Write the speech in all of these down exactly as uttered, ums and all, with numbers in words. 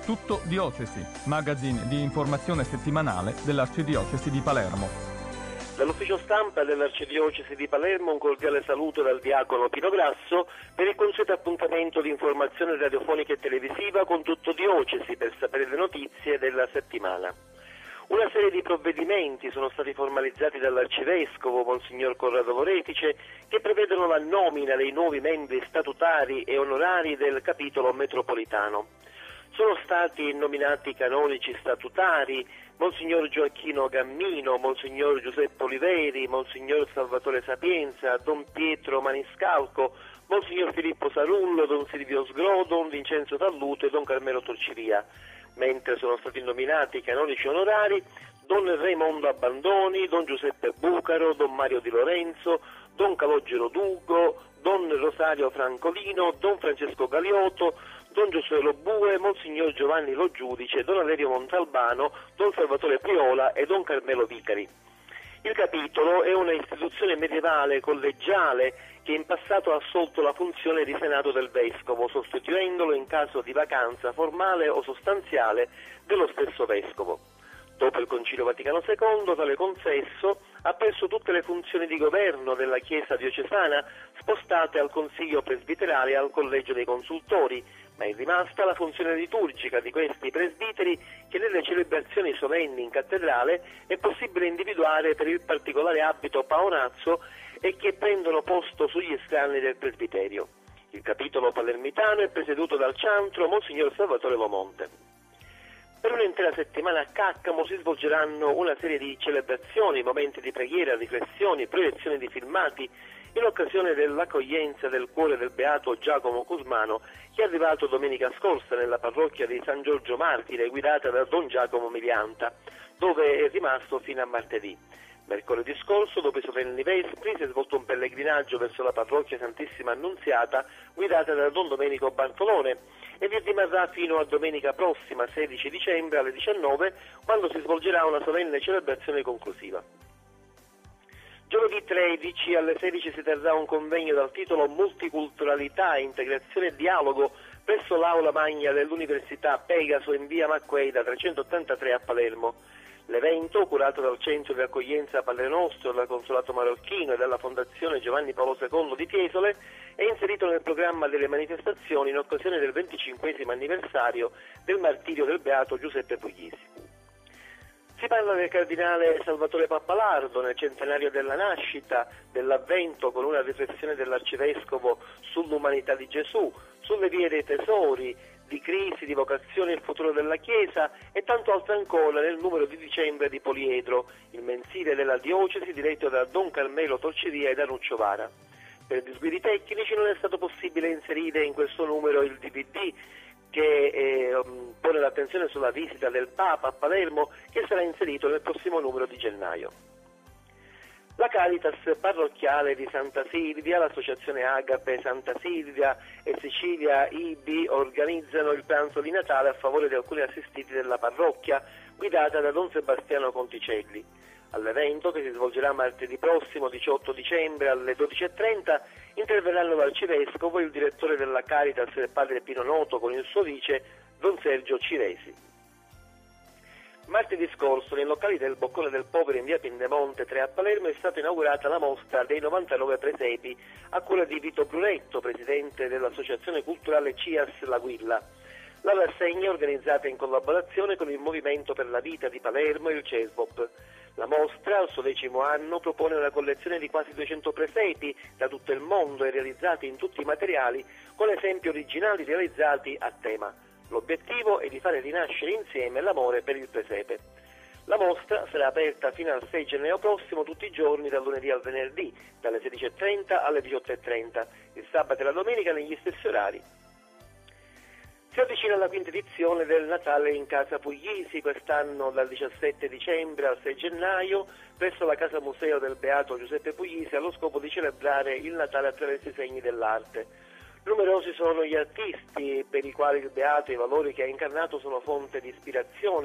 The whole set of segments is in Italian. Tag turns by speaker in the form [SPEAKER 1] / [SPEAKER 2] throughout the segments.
[SPEAKER 1] Tutto Diocesi, magazine di informazione settimanale dell'Arcidiocesi di Palermo.
[SPEAKER 2] Dall'ufficio stampa dell'Arcidiocesi di Palermo un cordiale saluto dal diacono Pino Grasso per il consueto appuntamento di informazione radiofonica e televisiva con Tutto Diocesi per sapere le notizie della settimana. Una serie di provvedimenti sono stati formalizzati dall'Arcivescovo, Monsignor Corrado Voretice, che prevedono la nomina dei nuovi membri statutari e onorari del capitolo metropolitano. Sono stati nominati canonici statutari Monsignor Gioacchino Gammino, Monsignor Giuseppe Oliveri, Monsignor Salvatore Sapienza, Don Pietro Maniscalco, Monsignor Filippo Sarullo, Don Silvio Sgro, Don Vincenzo Talluto e Don Carmelo Torcivia, mentre sono stati nominati canonici onorari Don Raimondo Abbandoni, Don Giuseppe Bucaro, Don Mario Di Lorenzo, Don Calogero Dugo, Don Rosario Francolino, Don Francesco Galiotto, Don Giosuè Lobue, Monsignor Giovanni Lo Giudice, Don Allerio Montalbano, Don Salvatore Priola e Don Carmelo Vicari. Il capitolo è una istituzione medievale collegiale che in passato ha assolto la funzione di Senato del Vescovo, sostituendolo in caso di vacanza formale o sostanziale dello stesso Vescovo. Dopo il Concilio Vaticano secondo, tale consesso ha perso tutte le funzioni di governo della Chiesa diocesana, spostate al Consiglio presbiterale e al Collegio dei Consultori, ma è rimasta la funzione liturgica di questi presbiteri che nelle celebrazioni solenni in cattedrale è possibile individuare per il particolare abito paonazzo e che prendono posto sugli estranei del presbiterio. Il capitolo palermitano è presieduto dal ciantro Monsignor Salvatore Lomonte. Per un'intera settimana a Caccamo si svolgeranno una serie di celebrazioni, momenti di preghiera, riflessioni, proiezioni di filmati in occasione dell'accoglienza del cuore del beato Giacomo Cusmano, che è arrivato domenica scorsa nella parrocchia di San Giorgio Martire, guidata da Don Giacomo Milianta, dove è rimasto fino a martedì. Mercoledì scorso, dopo i solenni vespri, si è svolto un pellegrinaggio verso la parrocchia Santissima Annunziata, guidata da Don Domenico Bartolone, e vi rimarrà fino a domenica prossima, sedici dicembre, alle diciannove, quando si svolgerà una solenne celebrazione conclusiva. Giovedì tredici alle sedici si terrà un convegno dal titolo Multiculturalità, Integrazione e Dialogo presso l'Aula Magna dell'Università Pegaso in via Macquaida trecentottantatré a Palermo. L'evento, curato dal Centro di Accoglienza Padre Nostro, dal Consolato Marocchino e dalla Fondazione Giovanni Paolo secondo di Fiesole, è inserito nel programma delle manifestazioni in occasione del venticinquesimo anniversario del martirio del beato Giuseppe Puglisi. Si parla del cardinale Salvatore Pappalardo nel centenario della nascita, dell'avvento, con una riflessione dell'arcivescovo sull'umanità di Gesù, sulle vie dei tesori, di crisi, di vocazione e il futuro della Chiesa e tanto altro ancora nel numero di dicembre di Poliedro, il mensile della diocesi diretto da Don Carmelo Torcivia e da Nuccio Vara. Per disguidi tecnici non è stato possibile inserire in questo numero il D V D che eh, pone l'attenzione sulla visita del Papa a Palermo, che sarà inserito nel prossimo numero di gennaio. La Caritas parrocchiale di Santa Silvia, l'associazione Agape Santa Silvia e Sicilia I B organizzano il pranzo di Natale a favore di alcuni assistiti della parrocchia, guidata da Don Sebastiano Conticelli. All'evento, che si svolgerà martedì prossimo diciotto dicembre alle dodici e trenta, interverranno l'arcivescovo e il direttore della Caritas, il padre Pino Noto, con il suo vice, Don Sergio Ciresi. Martedì scorso, nei locali del Boccone del Povero in via Pindemonte tre a Palermo, è stata inaugurata la mostra dei novantanove presepi a cura di Vito Bruletto, presidente dell'Associazione Culturale C I A S La Guilla. La rassegna è organizzata in collaborazione con il Movimento per la Vita di Palermo e il CESBOP. La mostra, al suo decimo anno, propone una collezione di quasi duecento presepi da tutto il mondo e realizzati in tutti i materiali, con esempi originali realizzati a tema. L'obiettivo è di fare rinascere insieme l'amore per il presepe. La mostra sarà aperta fino al sei gennaio prossimo tutti i giorni, dal lunedì al venerdì, dalle sedici e trenta alle diciotto e trenta, il sabato e la domenica negli stessi orari. Si avvicina la quinta edizione del Natale in Casa Puglisi, quest'anno dal diciassette dicembre al sei gennaio, presso la Casa Museo del Beato Giuseppe Puglisi, allo scopo di celebrare il Natale attraverso i segni dell'arte. Numerosi sono gli artisti per i quali il Beato e i valori che ha incarnato sono fonte di ispirazione.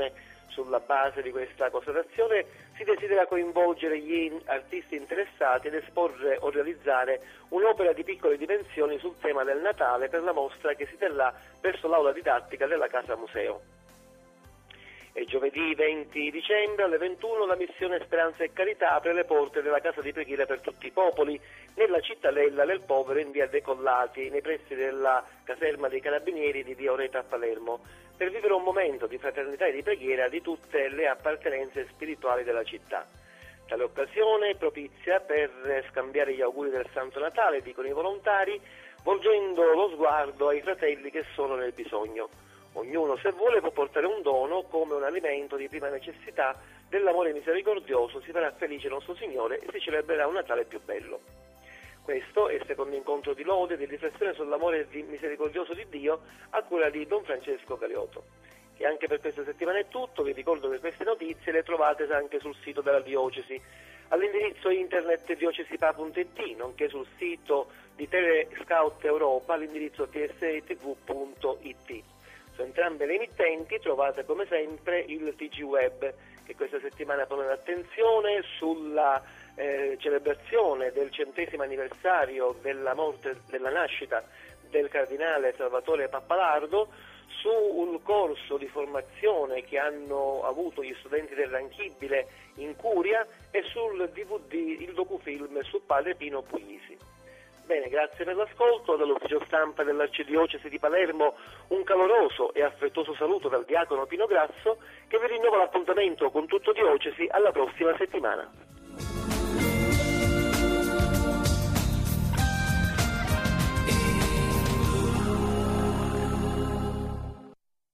[SPEAKER 2] Sulla base di questa constatazione si desidera coinvolgere gli artisti interessati ed esporre o realizzare un'opera di piccole dimensioni sul tema del Natale per la mostra che si terrà presso l'aula didattica della Casa Museo. E giovedì venti dicembre alle ventuno la missione Speranza e Carità apre le porte della Casa di Preghiera per tutti i popoli nella cittadella del Povero in via Decollati, nei pressi della caserma dei Carabinieri di via Oreta a Palermo, per vivere un momento di fraternità e di preghiera di tutte le appartenenze spirituali della città. Tale occasione propizia per scambiare gli auguri del Santo Natale, dicono i volontari, volgendo lo sguardo ai fratelli che sono nel bisogno. Ognuno, se vuole, può portare un dono come un alimento di prima necessità dell'amore misericordioso, si farà felice il nostro Signore e si celebrerà un Natale più bello. Questo è il secondo incontro di lode e di riflessione sull'amore misericordioso di Dio a cura di Don Francesco Galeotto. E anche per questa settimana è tutto, vi ricordo che queste notizie le trovate anche sul sito della Diocesi, all'indirizzo internet diocesipa punto it, nonché sul sito di Telescout Europa all'indirizzo t s e t v punto it. Su entrambe le emittenti trovate come sempre il T G Web, che questa settimana pone l'attenzione sulla eh, celebrazione del centesimo anniversario della morte, della nascita del cardinale Salvatore Pappalardo, sul corso di formazione che hanno avuto gli studenti del Ranchibile in Curia e sul D V D, il docufilm su Padre Pino Puglisi. Bene, grazie per l'ascolto. Dall'ufficio stampa dell'Arcidiocesi di Palermo un caloroso e affettuoso saluto dal diacono Pino Grasso, che vi rinnova l'appuntamento con tutto Diocesi alla prossima settimana.